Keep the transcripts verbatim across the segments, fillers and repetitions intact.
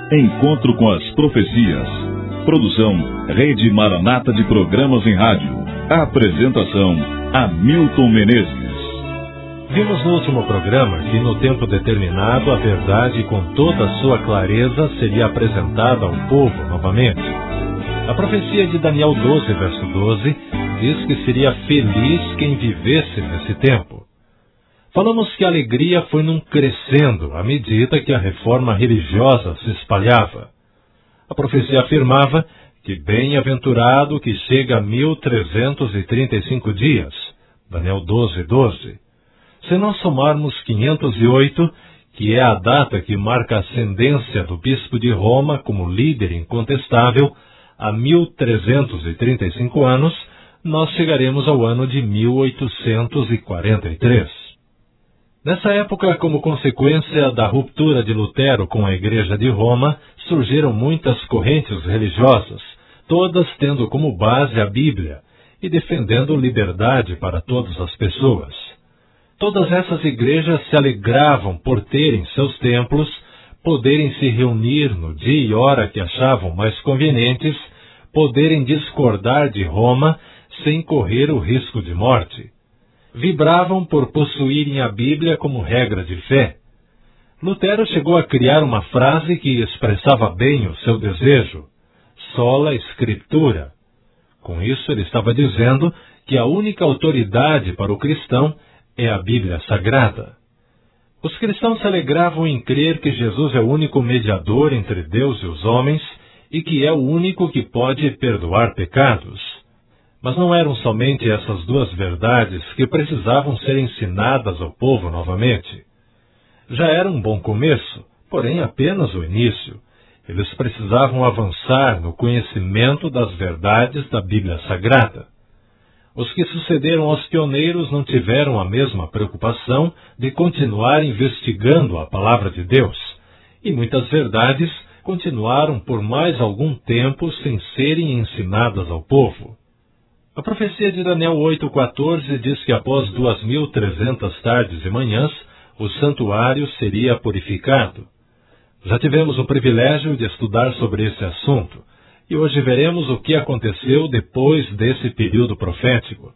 Encontro com as Profecias. Produção Rede Maranata de Programas em Rádio. Apresentação Hamilton Menezes. Vimos no último programa que no tempo determinado a verdade com toda a sua clareza seria apresentada ao povo novamente. A profecia de Daniel doze, verso doze, diz que seria feliz quem vivesse nesse tempo. Falamos que a alegria foi num crescendo à medida que a reforma religiosa se espalhava. A profecia afirmava que bem-aventurado que chega a mil trezentos e trinta e cinco dias, Daniel doze, doze. Se nós somarmos quinhentos e oito, que é a data que marca a ascendência do bispo de Roma como líder incontestável, a mil trezentos e trinta e cinco anos, nós chegaremos ao ano de mil oitocentos e quarenta e três. Nessa época, como consequência da ruptura de Lutero com a Igreja de Roma, surgiram muitas correntes religiosas, todas tendo como base a Bíblia e defendendo liberdade para todas as pessoas. Todas essas igrejas se alegravam por terem seus templos, poderem se reunir no dia e hora que achavam mais convenientes, poderem discordar de Roma sem correr o risco de morte. Vibravam por possuírem a Bíblia como regra de fé. Lutero chegou a criar uma frase que expressava bem o seu desejo: sola Scriptura. Com isso, ele estava dizendo que a única autoridade para o cristão é a Bíblia Sagrada. Os cristãos se alegravam em crer que Jesus é o único mediador entre Deus e os homens e que é o único que pode perdoar pecados. Mas não eram somente essas duas verdades que precisavam ser ensinadas ao povo novamente. Já era um bom começo, porém apenas o início. Eles precisavam avançar no conhecimento das verdades da Bíblia Sagrada. Os que sucederam aos pioneiros não tiveram a mesma preocupação de continuar investigando a palavra de Deus, e muitas verdades continuaram por mais algum tempo sem serem ensinadas ao povo. A profecia de Daniel oito, quatorze diz que após duas mil e trezentas tardes e manhãs, o santuário seria purificado. Já tivemos o privilégio de estudar sobre esse assunto, e hoje veremos o que aconteceu depois desse período profético.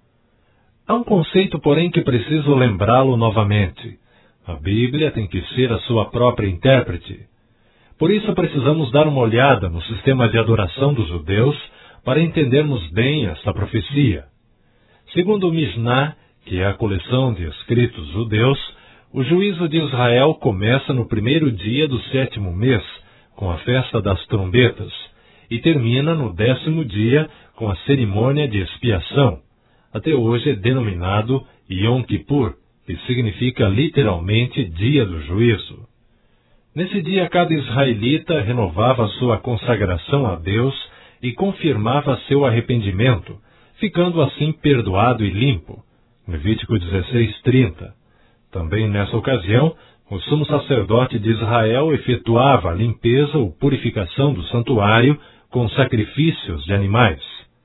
Há um conceito, porém, que preciso lembrá-lo novamente. A Bíblia tem que ser a sua própria intérprete. Por isso precisamos dar uma olhada no sistema de adoração dos judeus para entendermos bem esta profecia. Segundo o Mishnah, que é a coleção de escritos judeus, o juízo de Israel começa no primeiro dia do sétimo mês, com a festa das trombetas, e termina no décimo dia com a cerimônia de expiação. Até hoje é denominado Yom Kippur, que significa literalmente dia do juízo. Nesse dia, cada israelita renovava sua consagração a Deus e confirmava seu arrependimento, ficando assim perdoado e limpo. Levítico dezesseis, trinta. Também nessa ocasião, o sumo sacerdote de Israel efetuava a limpeza ou purificação do santuário com sacrifícios de animais.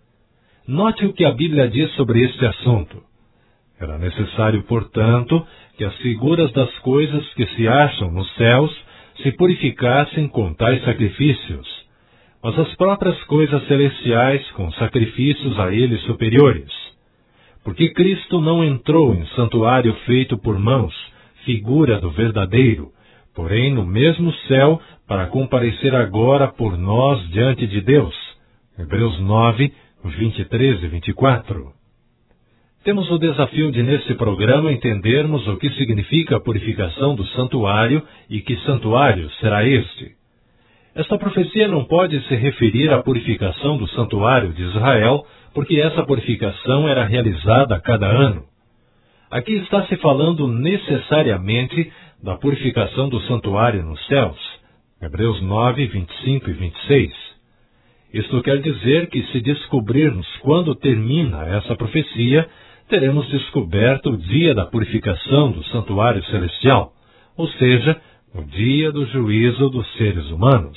Note o que a Bíblia diz sobre este assunto. Era necessário, portanto, que as figuras das coisas que se acham nos céus se purificassem com tais sacrifícios, mas as próprias coisas celestiais com sacrifícios a eles superiores. Porque Cristo não entrou em santuário feito por mãos, figura do verdadeiro, porém no mesmo céu, para comparecer agora por nós diante de Deus. Hebreus nove, vinte e três e vinte e quatro. Temos o desafio de, nesse programa, entendermos o que significa a purificação do santuário e que santuário será este. Esta profecia não pode se referir à purificação do santuário de Israel, porque essa purificação era realizada a cada ano. Aqui está se falando necessariamente da purificação do santuário nos céus. Hebreus nove, vinte e cinco e vinte e seis. Isto quer dizer que, se descobrirmos quando termina essa profecia, teremos descoberto o dia da purificação do santuário celestial, ou seja, o dia do juízo dos seres humanos.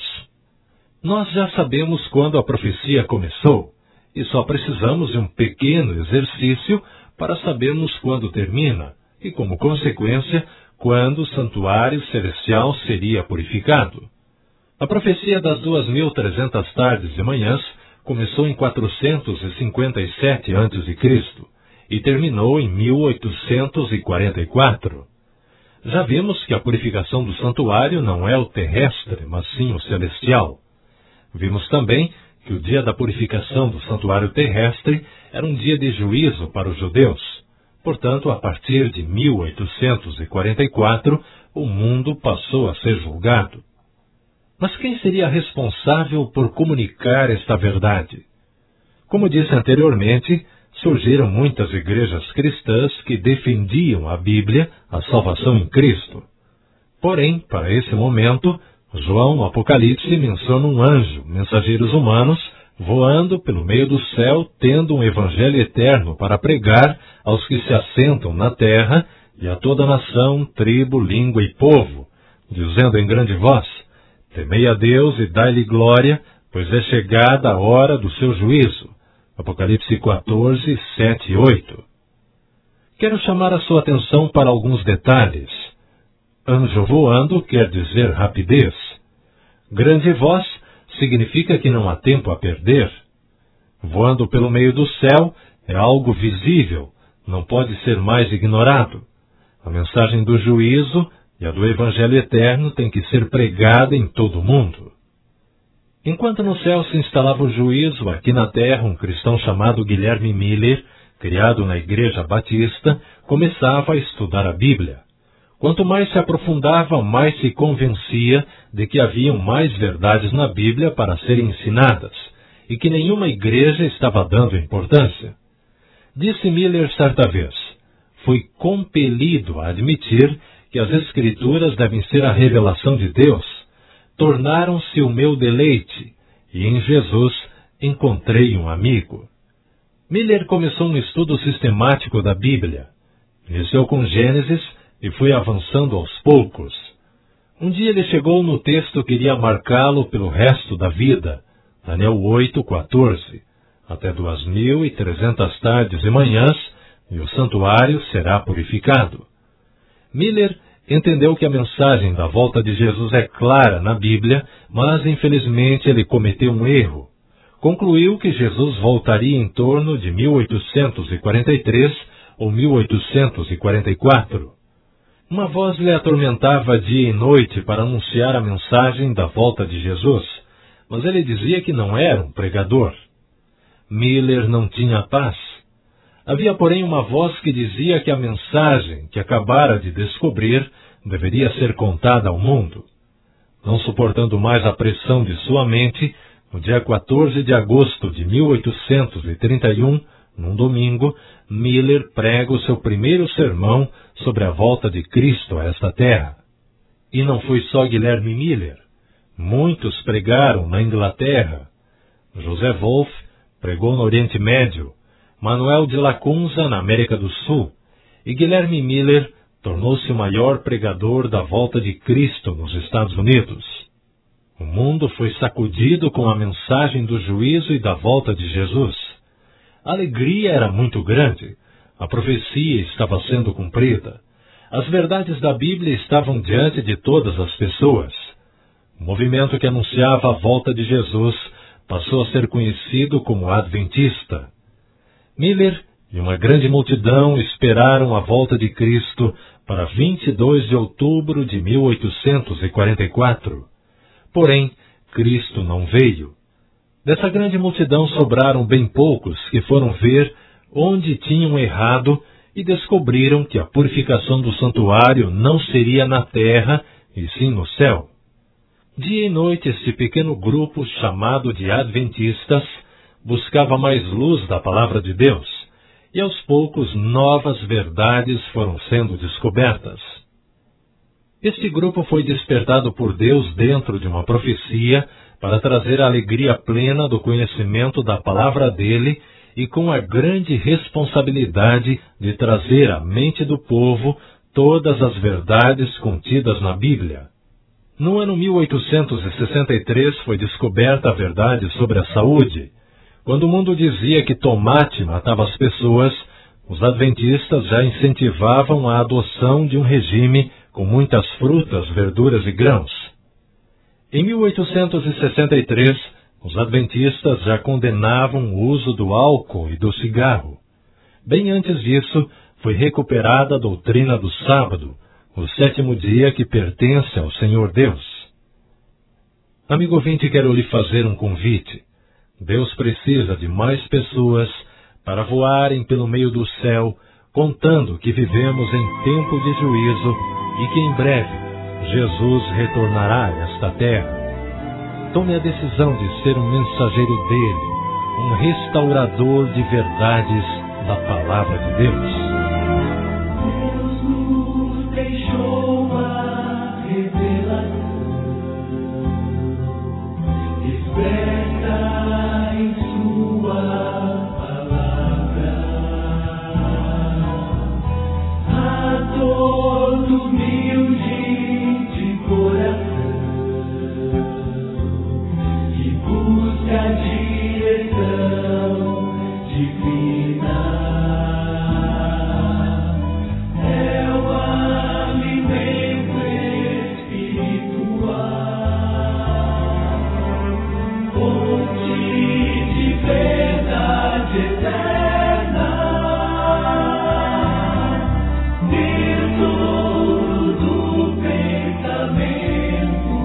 Nós já sabemos quando a profecia começou, e só precisamos de um pequeno exercício para sabermos quando termina, e, como consequência, quando o santuário celestial seria purificado. A profecia das duas mil trezentas tardes e manhãs começou em quatrocentos e cinquenta e sete antes de Cristo e terminou em mil oitocentos e quarenta e quatro. Já vimos que a purificação do santuário não é o terrestre, mas sim o celestial. Vimos também que o dia da purificação do santuário terrestre era um dia de juízo para os judeus. Portanto, a partir de mil oitocentos e quarenta e quatro, o mundo passou a ser julgado. Mas quem seria responsável por comunicar esta verdade? Como disse anteriormente, surgiram muitas igrejas cristãs que defendiam a Bíblia, a salvação em Cristo. Porém, para esse momento, João no Apocalipse menciona um anjo, mensageiros humanos, voando pelo meio do céu, tendo um evangelho eterno para pregar aos que se assentam na terra e a toda nação, tribo, língua e povo, dizendo em grande voz: temei a Deus e dai-lhe glória, pois é chegada a hora do seu juízo. Apocalipse quatorze, sete e oito. Quero chamar a sua atenção para alguns detalhes. Anjo voando quer dizer rapidez. Grande voz significa que não há tempo a perder. Voando pelo meio do céu é algo visível, não pode ser mais ignorado. A mensagem do juízo e a do Evangelho eterno tem que ser pregada em todo o mundo. Enquanto no céu se instalava o juízo, aqui na terra um cristão chamado Guilherme Miller, criado na Igreja Batista, começava a estudar a Bíblia. Quanto mais se aprofundava, mais se convencia de que haviam mais verdades na Bíblia para serem ensinadas, e que nenhuma igreja estava dando importância. Disse Miller certa vez: fui compelido a admitir que as Escrituras devem ser a revelação de Deus. Tornaram-se o meu deleite, e em Jesus encontrei um amigo. Miller começou um estudo sistemático da Bíblia. Iniciou com Gênesis e foi avançando aos poucos. Um dia ele chegou no texto que iria marcá-lo pelo resto da vida, Daniel oito, quatorze, até duas mil e trezentas tardes e manhãs, e o santuário será purificado. Miller entendeu que a mensagem da volta de Jesus é clara na Bíblia, mas infelizmente ele cometeu um erro. Concluiu que Jesus voltaria em torno de mil oitocentos e quarenta e três ou mil oitocentos e quarenta e quatro. Uma voz lhe atormentava dia e noite para anunciar a mensagem da volta de Jesus, mas ele dizia que não era um pregador. Miller não tinha paz. Havia, porém, uma voz que dizia que a mensagem que acabara de descobrir deveria ser contada ao mundo. Não suportando mais a pressão de sua mente, no dia quatorze de agosto de mil oitocentos e trinta e um, num domingo, Miller prega o seu primeiro sermão sobre a volta de Cristo a esta terra. E não foi só Guilherme Miller. Muitos pregaram na Inglaterra. José Wolff pregou no Oriente Médio, Manuel de Lacunza na América do Sul, e Guilherme Miller tornou-se o maior pregador da volta de Cristo nos Estados Unidos. O mundo foi sacudido com a mensagem do juízo e da volta de Jesus. A alegria era muito grande. A profecia estava sendo cumprida. As verdades da Bíblia estavam diante de todas as pessoas. O movimento que anunciava a volta de Jesus passou a ser conhecido como Adventista. Miller e uma grande multidão esperaram a volta de Cristo para vinte e dois de outubro de mil oitocentos e quarenta e quatro. Porém, Cristo não veio. Dessa grande multidão sobraram bem poucos que foram ver onde tinham errado e descobriram que a purificação do santuário não seria na terra, e sim no céu. Dia e noite este pequeno grupo, chamado de Adventistas, buscava mais luz da palavra de Deus, e aos poucos novas verdades foram sendo descobertas. Este grupo foi despertado por Deus dentro de uma profecia para trazer a alegria plena do conhecimento da palavra dele e com a grande responsabilidade de trazer à mente do povo todas as verdades contidas na Bíblia. No ano mil oitocentos e sessenta e três foi descoberta a verdade sobre a saúde. Quando o mundo dizia que tomate matava as pessoas, os adventistas já incentivavam a adoção de um regime com muitas frutas, verduras e grãos. Em mil oitocentos e sessenta e três, os adventistas já condenavam o uso do álcool e do cigarro. Bem antes disso, foi recuperada a doutrina do sábado, o sétimo dia que pertence ao Senhor Deus. Amigo ouvinte, quero lhe fazer um convite. Deus precisa de mais pessoas para voarem pelo meio do céu, contando que vivemos em tempo de juízo e que em breve Jesus retornará a esta terra. Tome a decisão de ser um mensageiro dele, um restaurador de verdades da palavra de Deus. Deus nos deixou a revelação expressa em sua palavra. A todo humilde de coração que busca a direção divina. É o alimento espiritual, fonte de verdade eterna, tesouro do pensamento,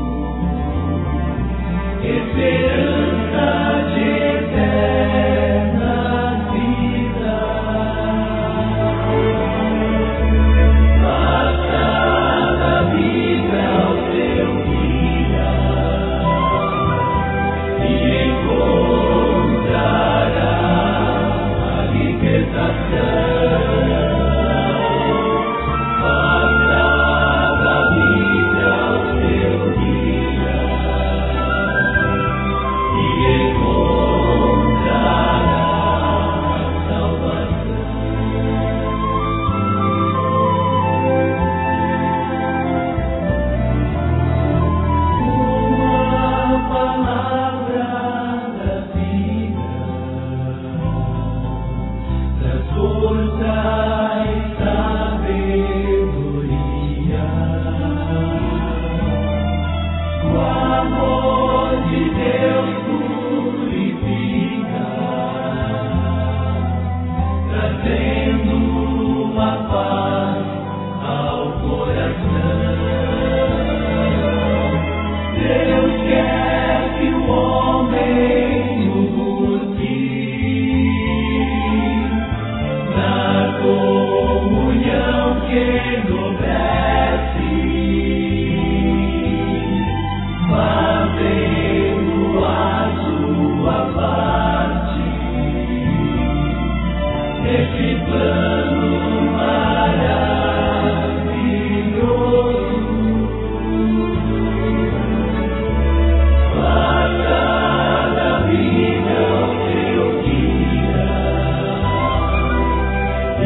esperança de eterna vida. Faça da vida o seu guia e encontrará a libertação. Faça da vida o seu guia e encontrará a salvação. Uma palavra da vida traz força e sabedoria. O amor de Deus purifica, trazendo a paz ao coração. Deus quer que o homem o busque na comunhão que enobrece, fazendo a sua parte nesse plano maravilhoso. Faça da vida o seu guia e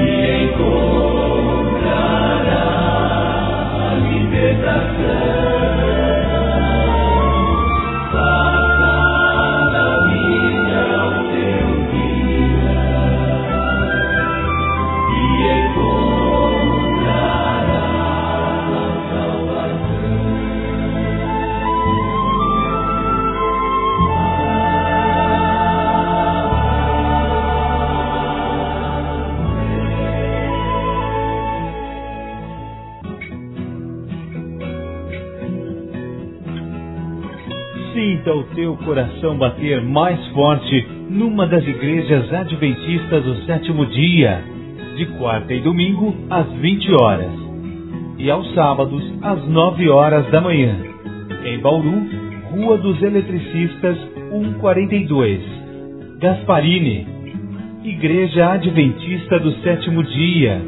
encontrará a libertação. Faça da vida o seu guia e encontrará a salvação. Sinta o teu coração bater mais forte numa das igrejas adventistas do sétimo dia, de quarta e domingo às vinte horas e aos sábados às nove horas da manhã, em Bauru, Rua dos Eletricistas cento e quarenta e dois, Gasparini, Igreja Adventista do Sétimo Dia.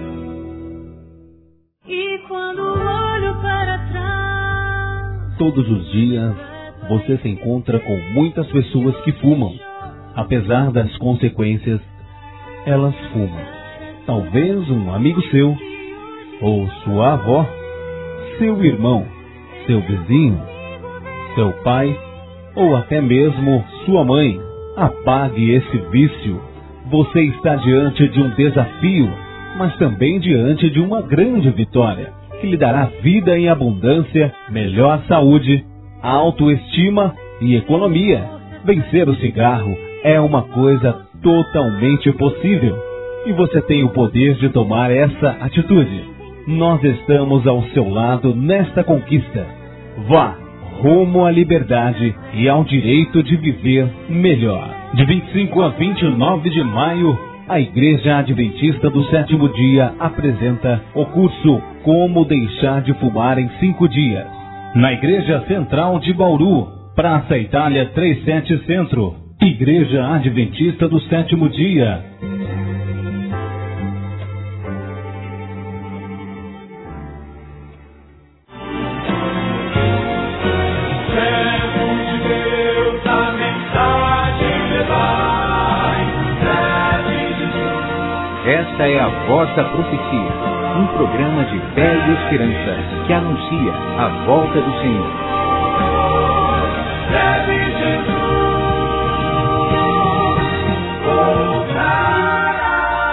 E quando olho para trás, Todos os dias você se encontra com muitas pessoas que fumam. Apesar das consequências, elas fumam. Talvez um amigo seu, ou sua avó, seu irmão, seu vizinho, seu pai, ou até mesmo sua mãe. Apague esse vício. Você está diante de um desafio, mas também diante de uma grande vitória, que lhe dará vida em abundância, melhor saúde autoestima e economia. Vencer o cigarro é uma coisa totalmente possível e você tem o poder de tomar essa atitude. Nós estamos ao seu lado nesta conquista. Vá rumo à liberdade e ao direito de viver melhor. De vinte e cinco a vinte e nove de maio, a Igreja Adventista do Sétimo Dia apresenta o curso Como Deixar de Fumar em cinco dias. Na Igreja Central de Bauru, Praça Itália trinta e sete Centro. Igreja Adventista do Sétimo Dia. Esta é a Voz da Profecia, um programa de fé e esperança que anuncia a volta do Senhor. Deve Jesus voltará.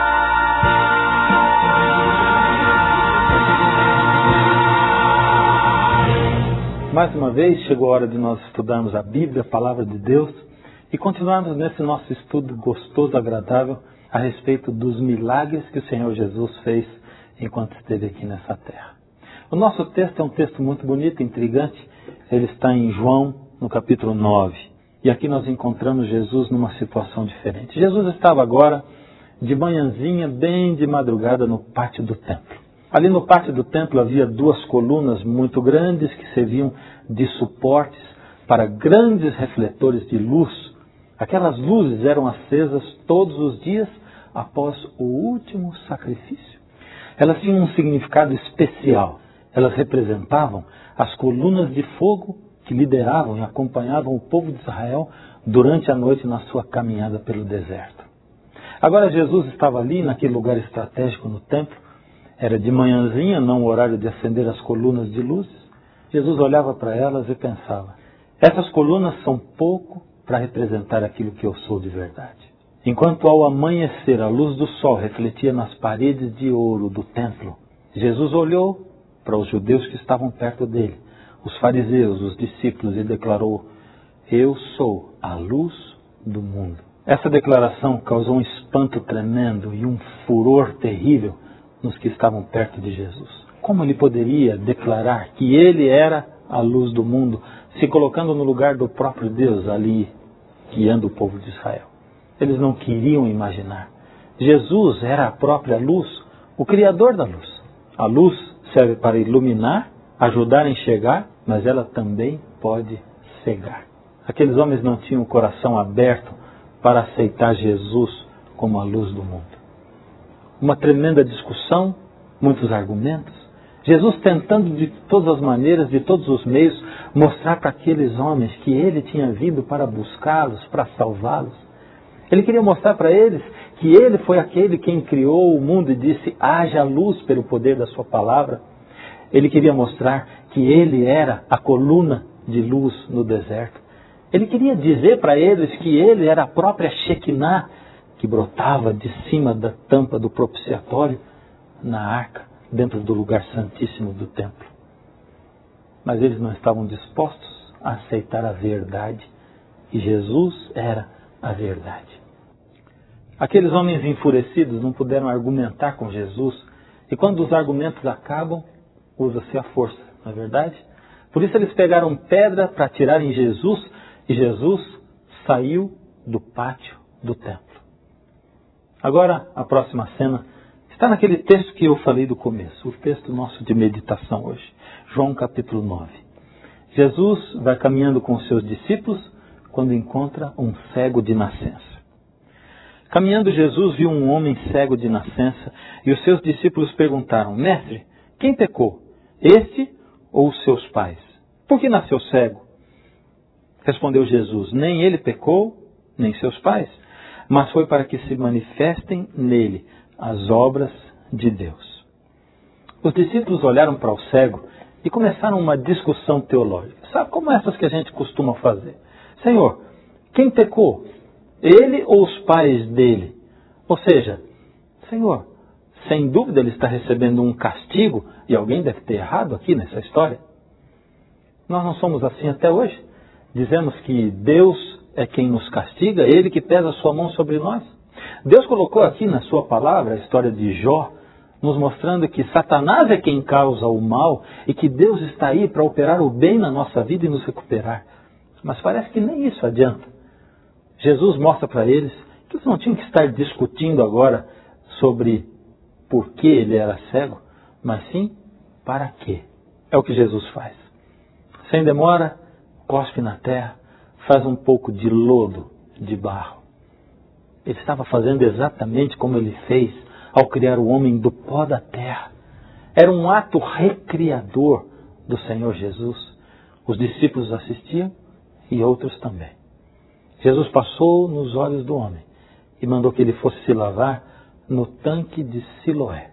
Mais uma vez chegou a hora de nós estudarmos a Bíblia, a Palavra de Deus, e continuarmos nesse nosso estudo gostoso, agradável, a respeito dos milagres que o Senhor Jesus fez enquanto esteve aqui nessa terra. O nosso texto é um texto muito bonito, intrigante. Ele está em João, no capítulo nove. E aqui nós encontramos Jesus numa situação diferente. Jesus estava agora de manhãzinha, bem de madrugada, no pátio do templo. Ali no pátio do templo havia duas colunas muito grandes que serviam de suportes para grandes refletores de luz. Aquelas luzes eram acesas todos os dias após o último sacrifício. Elas tinham um significado especial. Elas representavam as colunas de fogo que lideravam e acompanhavam o povo de Israel durante a noite na sua caminhada pelo deserto. Agora Jesus estava ali naquele lugar estratégico no templo. Era de manhãzinha, não o horário de acender as colunas de luzes. Jesus olhava para elas e pensava: essas colunas são pouco para representar aquilo que eu sou de verdade. Enquanto ao amanhecer a luz do sol refletia nas paredes de ouro do templo, Jesus olhou para os judeus que estavam perto dele, os fariseus, os discípulos, e declarou: eu sou a luz do mundo. Essa declaração causou um espanto tremendo e um furor terrível nos que estavam perto de Jesus. Como ele poderia declarar que ele era a luz do mundo, se colocando no lugar do próprio Deus ali, guiando o povo de Israel? Eles não queriam imaginar. Jesus era a própria luz, o Criador da luz. A luz serve para iluminar, ajudar a enxergar, mas ela também pode cegar. Aqueles homens não tinham o coração aberto para aceitar Jesus como a luz do mundo. Uma tremenda discussão, muitos argumentos. Jesus tentando de todas as maneiras, de todos os meios, mostrar para aqueles homens que ele tinha vindo para buscá-los, para salvá-los. Ele queria mostrar para eles que ele foi aquele quem criou o mundo e disse: haja luz pelo poder da sua palavra. Ele queria mostrar que ele era a coluna de luz no deserto. Ele queria dizer para eles que ele era a própria Shekinah que brotava de cima da tampa do propiciatório na arca, dentro do lugar santíssimo do templo. Mas eles não estavam dispostos a aceitar a verdade. E Jesus era a verdade. Aqueles homens enfurecidos não puderam argumentar com Jesus. E quando os argumentos acabam, usa-se a força, não é verdade? Por isso eles pegaram pedra para atirar em Jesus. E Jesus saiu do pátio do templo. Agora, a próxima cena está naquele texto que eu falei do começo, o texto nosso de meditação hoje, João capítulo nove. Jesus vai caminhando com os seus discípulos quando encontra um cego de nascença. Caminhando, Jesus viu um homem cego de nascença e os seus discípulos perguntaram: mestre, quem pecou, este ou os seus pais? Por que nasceu cego? Respondeu Jesus: nem ele pecou, nem seus pais, mas foi para que se manifestem nele as obras de Deus. Os discípulos olharam para o cego e começaram uma discussão teológica. Sabe como essas que a gente costuma fazer? Senhor, quem pecou? Ele ou os pais dele? Ou seja, Senhor, sem dúvida ele está recebendo um castigo e alguém deve ter errado aqui nessa história. Nós não somos assim até hoje. Dizemos que Deus é quem nos castiga, Ele que pesa a sua mão sobre nós. Deus colocou aqui na sua palavra a história de Jó, nos mostrando que Satanás é quem causa o mal e que Deus está aí para operar o bem na nossa vida e nos recuperar. Mas parece que nem isso adianta. Jesus mostra para eles que eles não tinham que estar discutindo agora sobre por que ele era cego, mas sim para quê. É o que Jesus faz. Sem demora, cospe na terra, faz um pouco de lodo, de barro. Ele estava fazendo exatamente como ele fez ao criar o homem do pó da terra. Era um ato recriador do Senhor Jesus. Os discípulos assistiam e outros também. Jesus passou nos olhos do homem e mandou que ele fosse se lavar no tanque de Siloé.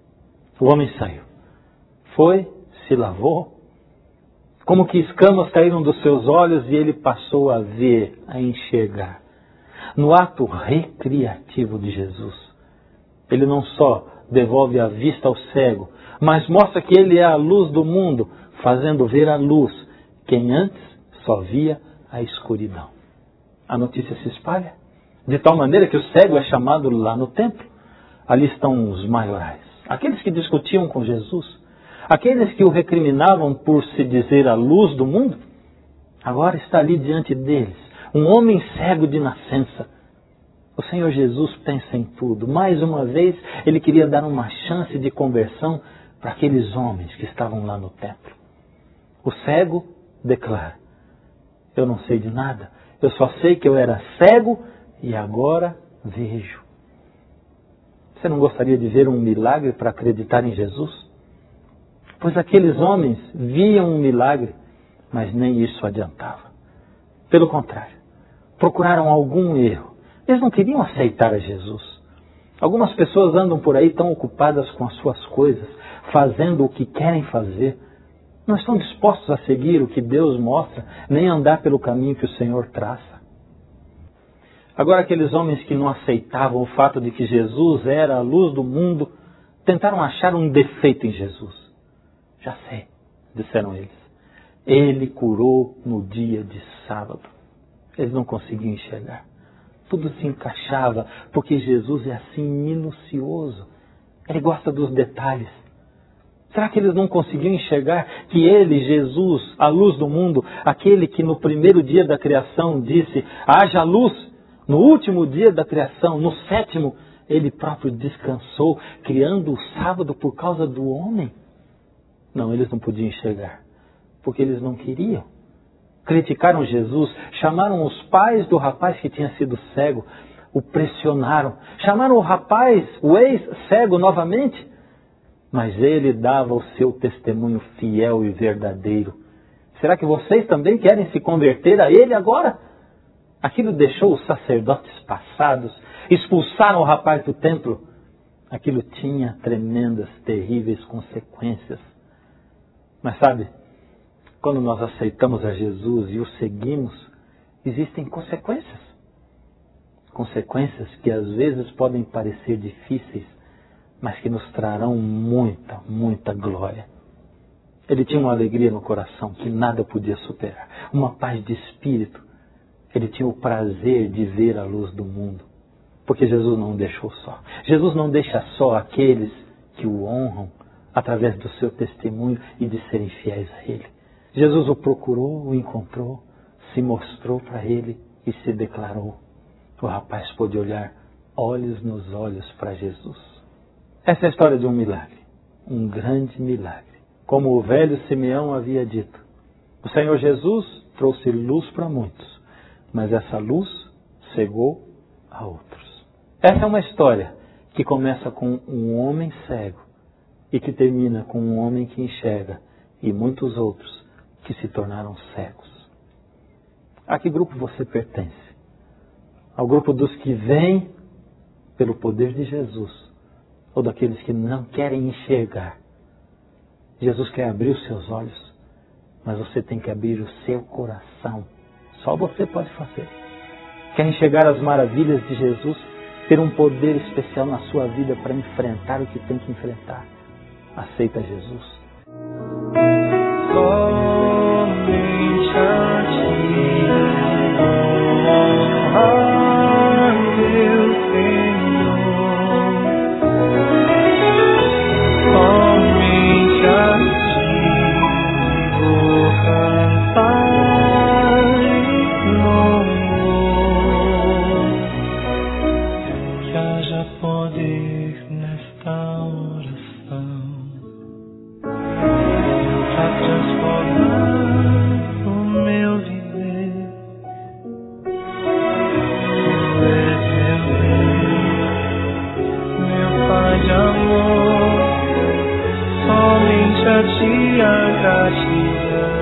O homem saiu. Foi, se lavou, como que escamas caíram dos seus olhos e ele passou a ver, a enxergar. No ato recriativo de Jesus, ele não só devolve a vista ao cego, mas mostra que ele é a luz do mundo, fazendo ver a luz, quem antes só via a escuridão. A notícia se espalha, de tal maneira que o cego é chamado lá no templo. Ali estão os maiorais, aqueles que discutiam com Jesus, aqueles que o recriminavam por se dizer a luz do mundo. Agora está ali diante deles, um homem cego de nascença. O Senhor Jesus pensa em tudo. Mais uma vez, ele queria dar uma chance de conversão para aqueles homens que estavam lá no templo. O cego declara: eu não sei de nada, eu só sei que eu era cego e agora vejo. Você não gostaria de ver um milagre para acreditar em Jesus? Pois aqueles homens viam um milagre, mas nem isso adiantava. Pelo contrário, procuraram algum erro. Eles não queriam aceitar a Jesus. Algumas pessoas andam por aí tão ocupadas com as suas coisas, fazendo o que querem fazer. Não estão dispostos a seguir o que Deus mostra, nem andar pelo caminho que o Senhor traça. Agora aqueles homens que não aceitavam o fato de que Jesus era a luz do mundo, tentaram achar um defeito em Jesus. Já sei, disseram eles. Ele curou no dia de sábado. Eles não conseguiam enxergar. Tudo se encaixava, porque Jesus é assim minucioso. Ele gosta dos detalhes. Será que eles não conseguiam enxergar que ele, Jesus, a luz do mundo, aquele que no primeiro dia da criação disse: haja luz, no último dia da criação, no sétimo, ele próprio descansou, criando o sábado por causa do homem? Não, eles não podiam enxergar, porque eles não queriam. Criticaram Jesus, chamaram os pais do rapaz que tinha sido cego, o pressionaram, chamaram o rapaz, o ex-cego novamente, mas ele dava o seu testemunho fiel e verdadeiro. Será que vocês também querem se converter a ele agora? Aquilo deixou os sacerdotes passados, expulsaram o rapaz do templo. Aquilo tinha tremendas, terríveis consequências. Mas sabe, quando nós aceitamos a Jesus e o seguimos, existem consequências. Consequências que às vezes podem parecer difíceis, mas que nos trarão muita, muita glória. Ele tinha uma alegria no coração que nada podia superar, uma paz de espírito. Ele tinha o prazer de ver a luz do mundo, porque Jesus não o deixou só. Jesus não deixa só aqueles que o honram através do seu testemunho e de serem fiéis a Ele. Jesus o procurou, o encontrou, se mostrou para ele e se declarou. O rapaz pôde olhar olhos nos olhos para Jesus. Essa é a história de um milagre, um grande milagre. Como o velho Simeão havia dito, o Senhor Jesus trouxe luz para muitos, mas essa luz cegou a outros. Essa é uma história que começa com um homem cego e que termina com um homem que enxerga e muitos outros que se tornaram cegos. A que grupo você pertence? Ao grupo dos que vêm pelo poder de Jesus ou daqueles que não querem enxergar? Jesus quer abrir os seus olhos, mas você tem que abrir o seu coração. Só você pode fazer. Quer enxergar as maravilhas de Jesus? Ter um poder especial na sua vida para enfrentar o que tem que enfrentar? Aceita Jesus. Como Somente a gratidão.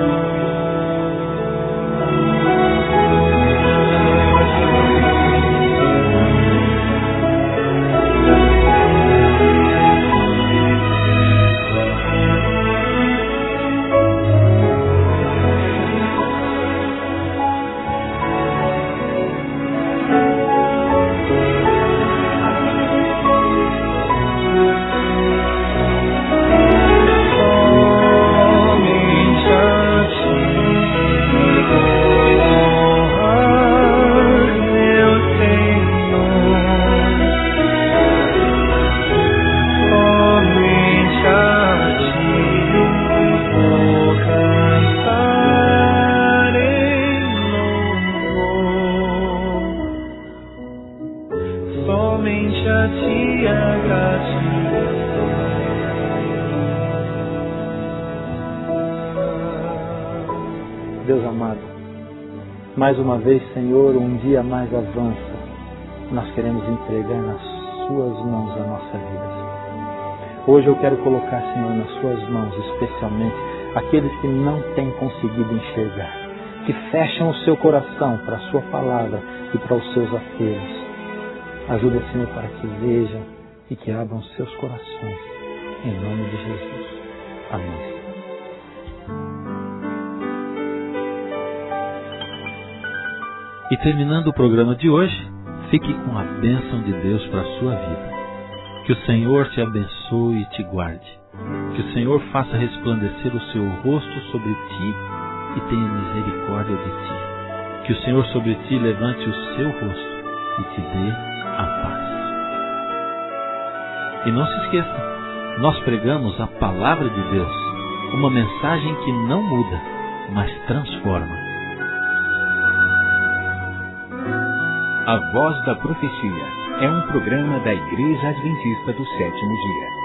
Somente a ti a gratidão. Deus amado, mais uma vez, Senhor, um dia mais avança. Nós queremos entregar nas suas mãos a nossa vida. Hoje eu quero colocar, Senhor, nas suas mãos, especialmente aqueles que não têm conseguido enxergar, que fecham o seu coração para a sua palavra e para os seus apelos. Ajuda, Senhor, para que vejam e que abram seus corações. Em nome de Jesus. Amém. E terminando o programa de hoje, fique com a bênção de Deus para a sua vida. Que o Senhor te abençoe e te guarde. Que o Senhor faça resplandecer o seu rosto sobre ti e tenha misericórdia de ti. Que o Senhor sobre ti levante o seu rosto e te dê a paz. E não se esqueça, nós pregamos a palavra de Deus, uma mensagem que não muda, mas transforma. A Voz da Profecia é um programa da Igreja Adventista do Sétimo Dia.